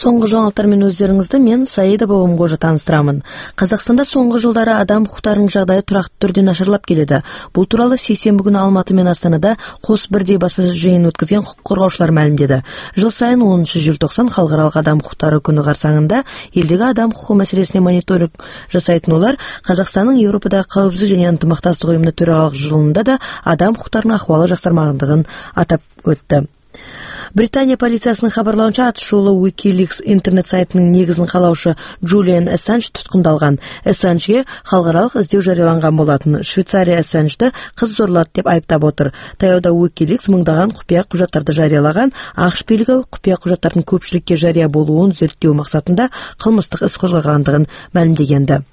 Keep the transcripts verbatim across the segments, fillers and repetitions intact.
Соңғы жаңалықтар мен өздеріңізді мен Саида Бабамқожа таныстырамын. Қазақстанда соңғы жылдары адам құқықтарының жағдайы тұрақты түрде нашарлап келеді. Бұл туралы сейсенбі күні Алматы мен Астанада қос бірдей баспасөз жиынын өткізген құқық қорғаушылар мәлімдеді. Жыл сайын оныншы желтоқсан халықаралық адам құқықтары күні қарсаңында елдегі адам құқығы мәселесіне мониторинг жасайтын олар Қазақстанның Еуропадағы қауіпсіздік және ынтымақтастық ұйымына төрағалық жылында да адам құқықтарының ахуалы жақсармағандығын атап өтті. Британия полициясының хабарлауынша атышулы Wikileaks интернет сайтының негізін қалаушы Джулиан Ассанж тұтқындалған. Ассанжге халықаралық іздеу жарияланған болатын. Швейцария Ассанжды қыз зорлады деп айыптап отыр. Таяуда Wikileaks мыңдаған құпия құжаттарды жариялаған. ақш билігі құпия құжаттардың көпшілікке жария болуын зерттеу мақсатында қылмыстық іс қозғағандығын мәлімдегенді.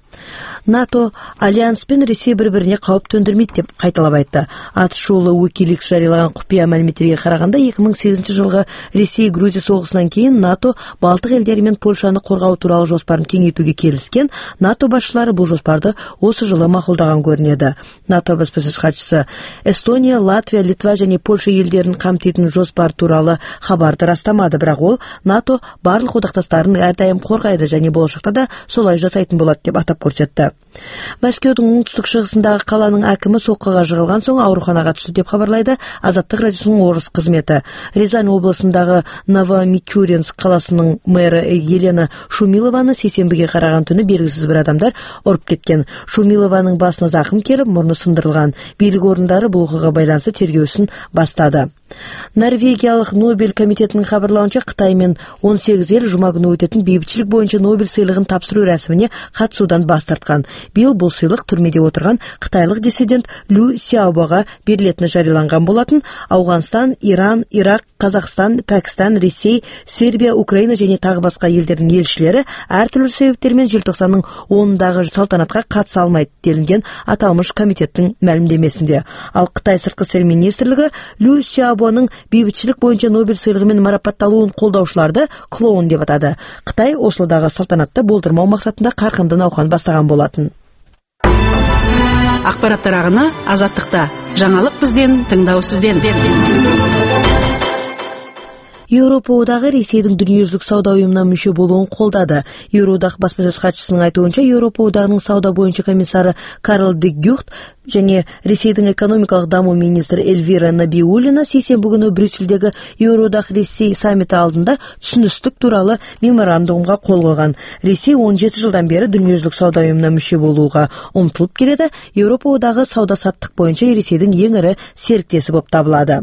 НАТО Альянс пен Ресей бір-біріне қауіп төндірмейді деп қайталап айтты. Атышулы Wikileaks жариялаған құпия мәліметтерге қарағанда екі мың сегізінші жылғы Ресей-Грузия соғысынан кейін НАТО Балтық елдері мен Польшаны қорғау туралы жоспарын кеңейтуге келіскен. НАТО басшылары бұл жоспарды осы жылы мақұлдаған көрінеді. НАТО баспасөз хатшысы Эстония, Латвия, Литва және Польша елдерін қамтитын жоспар туралы хабарды растамады, бірақ ол НАТО барлық одақтастарын әрдайым қорғайды және болашақта да солай жасайтын болады деп атап көрсетті. Мәскеудің оңтүстік шығысындағы қаланың әкімі соққыға жығылған соң ауруханаға түсті деп хабарлайды Азаттық радиосының орыс қызметі. Рязань облысындағы Новомичуринск қаласының мэрі Елена Шумилованы сейсенбіге қараған түні белгісіз бір адамдар ұрып кеткен. Шумилованың басына зақым келіп, мұрны сындырылған. Билік орындары бұл оқиғаға байланысты тергеу ісін бастады. Норвегиялық Нобель комитетінің хабарлауынша Қытай мен он сегіз ел жұма күні өтетін бейбітшілік бойынша Нобель сыйлығын тапсыру рәсіміне қатысудан бас тартқан. Биыл бұл сыйлық түрмеде отырған қытайлық диссидент Лю Сяобоға берілетіні жарияланған болатын. Ауғанстан, Иран, Ирак, Қазақстан, Пәкістан, Ресей, Сербия, Украина және тағы басқа елдердің елшілері әртүрлі себептермен желтоқсанның онындағы салтанатқа қатыса алмайды делінген аталмыш комитеттің мәлімдемесінде. Ал Қытай сыртқы істер министрлігі Лю Сяобоның бейбітшілік бойынша Нобель сыйлығымен марапатталуын қолдаушыларды клоун деп атады. Қытай Ослодағы салтанатты болдырмау мақсатында қарқынды науқан бастаған болатын. Ақпараттар ағыны Азаттықта. Жаңалық бізден, тыңдау сізден. Еуропа одағы Ресейдің дүниежүзілік сауда ұйымына мүше болуын қолдады. Еуроодақ баспасөз хатшысының айтуынша, Еуропа одағының сауда бойынша комиссары Карл де Гюхт және Ресейдің экономикалық даму министрі Эльвира Набиуллина сейсенбі күні Брюссельдегі Еуроодақ Ресей саммиті алдында түсіністік туралы меморандумға қол қойған. Ресей он жеті жылдан бері дүниежүзілік сауда ұйымына мүше болуға ұмтылып келеді. Еуропа одағы сауда-саттық бойынша Ресейдің ең ірі серіктесі болып табылады.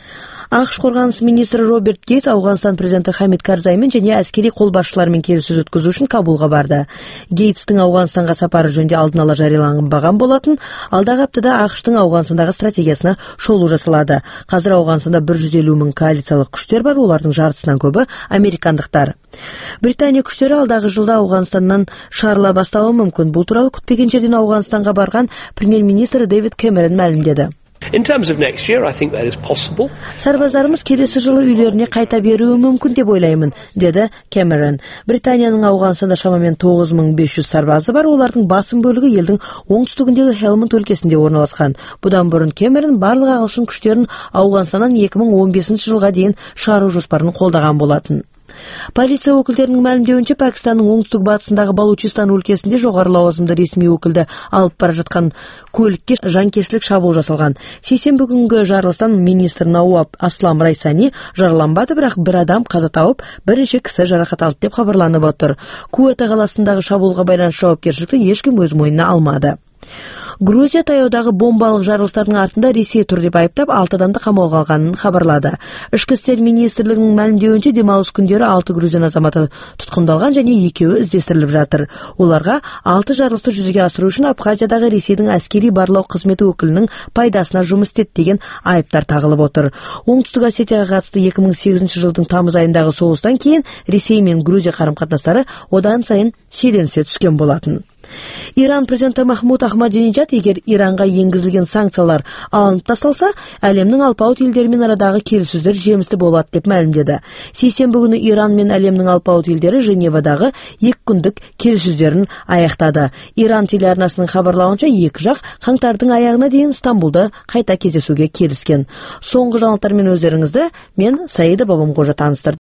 ақш қорғаныс министрі Роберт Гейтс Ауғанстан президенті Хамид Карзаймен және әскери қолбасшылармен келіссөз өткізу үшін Кабулға барды. Гейтстің Ауғанстанға сапары жөнінде алдын ала жарияланбаған болатын. Алдағы аптада ақштың Ауғанстандағы стратегиясына шолу жасалады. Қазір Ауғанстанда бір жүз елу мың коалициялық күштер бар, олардың жартысынан көбі американдықтар. Британия күштері алдағы жылда Ауғанстаннан шығарыла бастауы мүмкін. Бұл туралы күтпеген жерден Ауғанстанға барған премьер-министр Дэвид Кэмерон мәлімдеді. In terms of next year, I think that is possible. Сарбаздарымыз келесі жылы үйлеріне қайта беруі мүмкін деп ойлаймын, деді Кэмерон. Британияның Ауғанстанда шамамен тоғыз мың бес жүз сарбазы бар, олардың басым бөлігі елдің оңтүстігіндегі Хелманд өлкесінде орналасқан. Бұдан бұрын Кэмерон барлық ағылшын күштерін Ауғанстаннан екі мың он бесінші жылға дейін шығару жоспарын қолдаған болатын. Полиция өкілдерінің мәлімдеуінше Пәкістанның оңтүстік батысындағы Балучистан өлкесінде жоғары лауазымды ресми өкілді алып бара жатқан көлікке жанкештілік шабуыл жасалған. Сейсенбі күнгі жарылыстан министр Науаб Аслам Райсани жараланбады, бірақ бір адам қаза тауып, бірнеше кісі жарақат алды деп хабарланып отыр. Куэта қаласындағы шабуылға байланысты жауапкершілікті ешкім өз мойнына алмады. Грузия таяудағы бомбалық жарылыстардың артында Ресей тұр деп айыптап, алты адамды қамауға алғанын хабарлады. Ішкі істер министрлігінің мәлімдеуінше демалыс күндері алты грузин азаматы тұтқындалған және екеуі іздестіріліп жатыр. Оларға алты жарылысты жүзеге асыру үшін Абхазиядағы Ресейдің әскери барлау қызметі өкілінің пайдасына жұмыс істеді деген айыптар тағылып отыр. Оңтүстік Осетияға қатысты екі мың сегізінші жылдың тамыз айындағы соғыстан кейін Ресей мен Грузия қарым-қатынастары одан сайын шиеленісе түскен болатын. Иран президенті Махмуд Ахмадинежад егер Иранға енгізілген санкциялар алынып тасталса, әлемнің алпауыт елдерімен арадағы келіссөздер жемісті болады деп мәлімдеді. Сейсенбі күні Иран мен әлемнің алпауыт елдері Женевадағы екі күндік келіссөздерін аяқтады. Иран телеарнасының хабарлауынша екі жақ қаңтардың аяғына дейін Стамбулда қайта кездесуге келіскен. Соңғы жаңалықтармен өздеріңізді мен Саида Бабамқожа таныстырдым.